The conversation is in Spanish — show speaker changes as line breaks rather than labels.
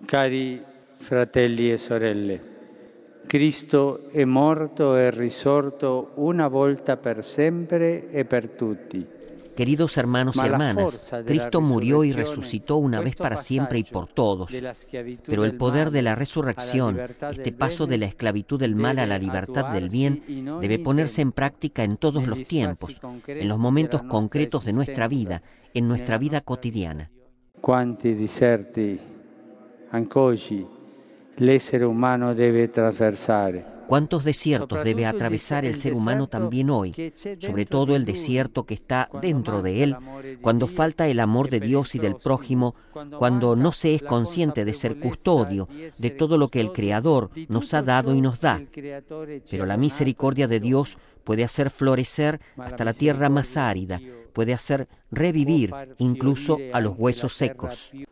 Cari fratelli e sorelle, Cristo è morto e risorto una volta per sempre e per tutti.
Queridos hermanos y hermanas, Cristo murió y resucitó una vez para siempre y por todos. Pero el poder de la resurrección, este paso de la esclavitud del mal a la libertad del bien, debe ponerse en práctica en todos los tiempos, en los momentos concretos de nuestra vida, en nuestra vida cotidiana.
Quanti deserti anche oggi l'essere umano deve attraversare.
¿Cuántos desiertos debe atravesar el ser humano también hoy? Sobre todo el desierto que está dentro de él, cuando falta el amor de Dios y del prójimo, cuando no se es consciente de ser custodio de todo lo que el Creador nos ha dado y nos da. Pero la misericordia de Dios puede hacer florecer hasta la tierra más árida, puede hacer revivir incluso a los huesos secos.